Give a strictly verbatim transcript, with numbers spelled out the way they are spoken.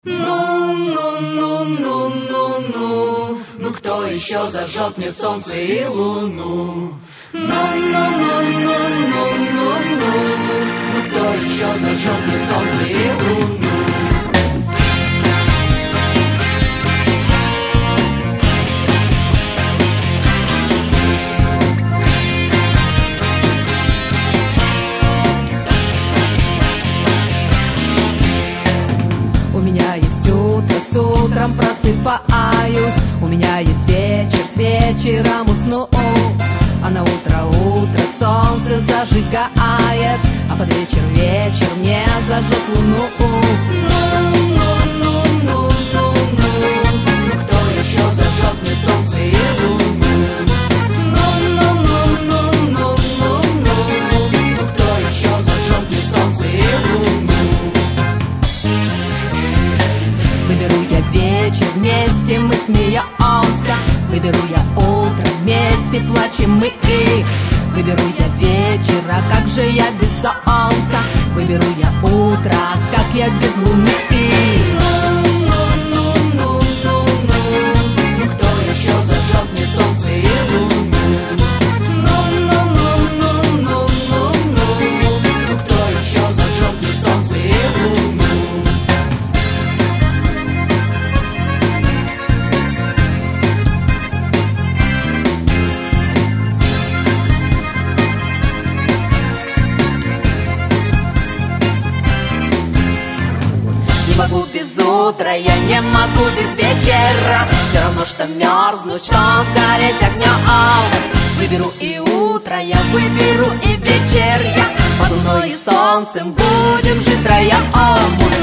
Ну, ну, ну, ну, ну, ну, ну кто еще зажжет мне солнце и луну? Ну, ну, ну, ну, ну, ну, ну, ну кто еще зажжет мне солнце и луну? У меня есть утро, с утром просыпаюсь. У меня есть вечер, с вечером усну. А на утро, утро солнце зажигает, а под вечер, вечер мне зажжет луну. Ну, ну, ну, ну, ну, ну, ну кто еще зажжет мне солнце и луну? Ну, ну, ну, ну, ну, ну, ну, ну кто еще зажжет мне солнце и луну? Выберу я вечер, вместе мы смеемся. Выберу я утро, вместе плачем мы. Выберу я вечер, а как же я без солнца? Выберу я утро, а как я без луны? Ну, ну, ну, ну, ну, ну, ну кто еще зажжет мне солнце и луну? Ну, ну, ну, ну, ну, ну, ну, ну кто еще зажжет мне солнце и луну? Не могу без утра, я не могу без вечера. Все равно, что мерзнуть, что гореть огнем. Выберу и утро, я выберу и вечер. Я под луной и солнцем будем жить втроем.